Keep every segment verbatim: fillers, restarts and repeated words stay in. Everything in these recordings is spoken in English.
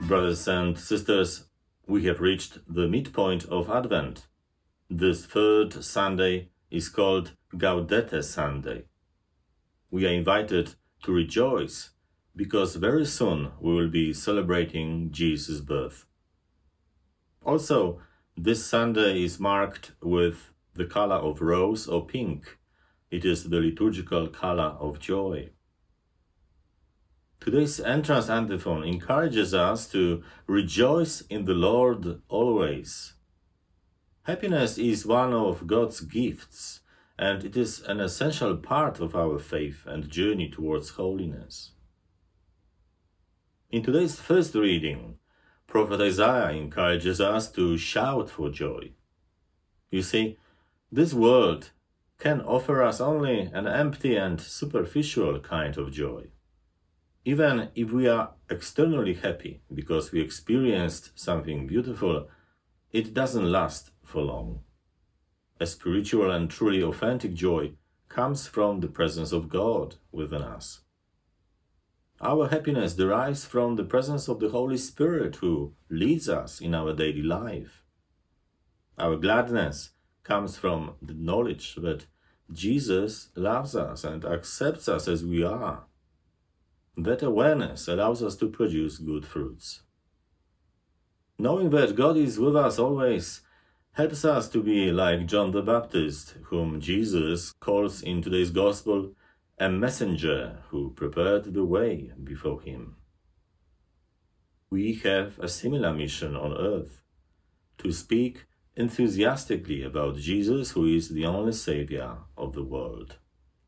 Brothers and sisters, we have reached the midpoint of Advent. This third Sunday is called Gaudete Sunday. We are invited to rejoice because very soon we will be celebrating Jesus' birth. Also, this Sunday is marked with the color of rose or pink. It is the liturgical color of joy. Today's entrance antiphon encourages us to rejoice in the Lord always. Happiness is one of God's gifts, and it is an essential part of our faith and journey towards holiness. In today's first reading, Prophet Isaiah encourages us to shout for joy. You see, this world can offer us only an empty and superficial kind of joy. Even if we are externally happy because we experienced something beautiful, it doesn't last for long. A spiritual and truly authentic joy comes from the presence of God within us. Our happiness derives from the presence of the Holy Spirit who leads us in our daily life. Our gladness comes from the knowledge that Jesus loves us and accepts us as we are. That awareness allows us to produce good fruits. Knowing that God is with us always helps us to be like John the Baptist, whom Jesus calls in today's Gospel a messenger who prepared the way before him. We have a similar mission on earth, to speak enthusiastically about Jesus, who is the only Savior of the world.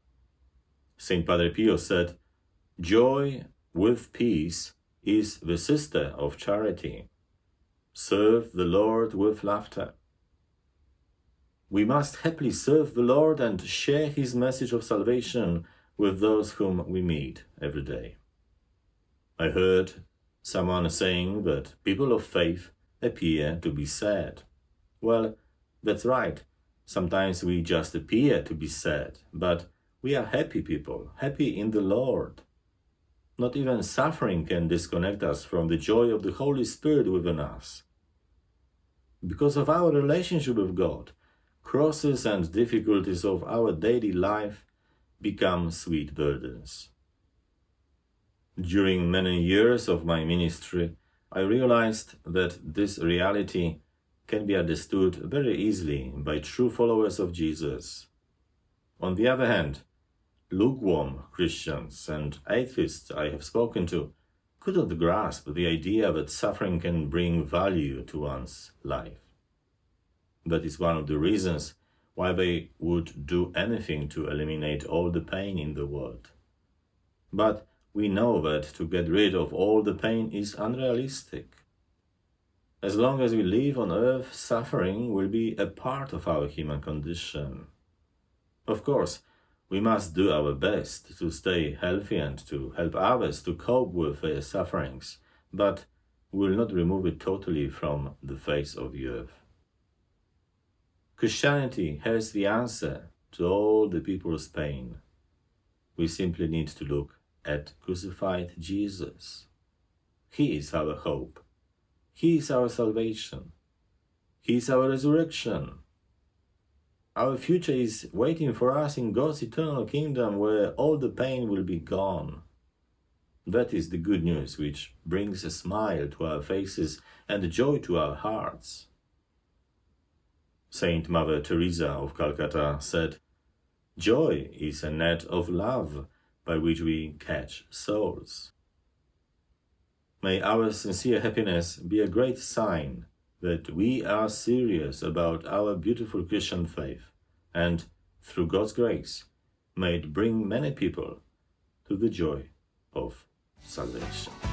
Saint Padre Pio said, "Joy with peace is the sister of charity. Serve the Lord with laughter." We must happily serve the Lord and share his message of salvation with those whom we meet every day. I heard someone saying that people of faith appear to be sad. Well, that's right. Sometimes we just appear to be sad, but we are happy people, happy in the Lord. Not even suffering can disconnect us from the joy of the Holy Spirit within us. Because of our relationship with God, crosses and difficulties of our daily life become sweet burdens. During many years of my ministry, I realized that this reality can be understood very easily by true followers of Jesus. On the other hand, lukewarm Christians and atheists I have spoken to couldn't grasp the idea that suffering can bring value to one's life. That is one of the reasons why they would do anything to eliminate all the pain in the world. But we know that to get rid of all the pain is unrealistic. As long as we live on earth, suffering will be a part of our human condition. Of course, we must do our best to stay healthy and to help others to cope with their sufferings, but we will not remove it totally from the face of the earth. Christianity has the answer to all the people's pain. We simply need to look at crucified Jesus. He is our hope. He is our salvation. He is our resurrection. Our future is waiting for us in God's eternal kingdom where all the pain will be gone. That is the good news which brings a smile to our faces and joy to our hearts. Saint Mother Teresa of Calcutta said, "Joy is a net of love by which we catch souls." May our sincere happiness be a great sign that we are serious about our beautiful Christian faith, and through God's grace, may it bring many people to the joy of salvation.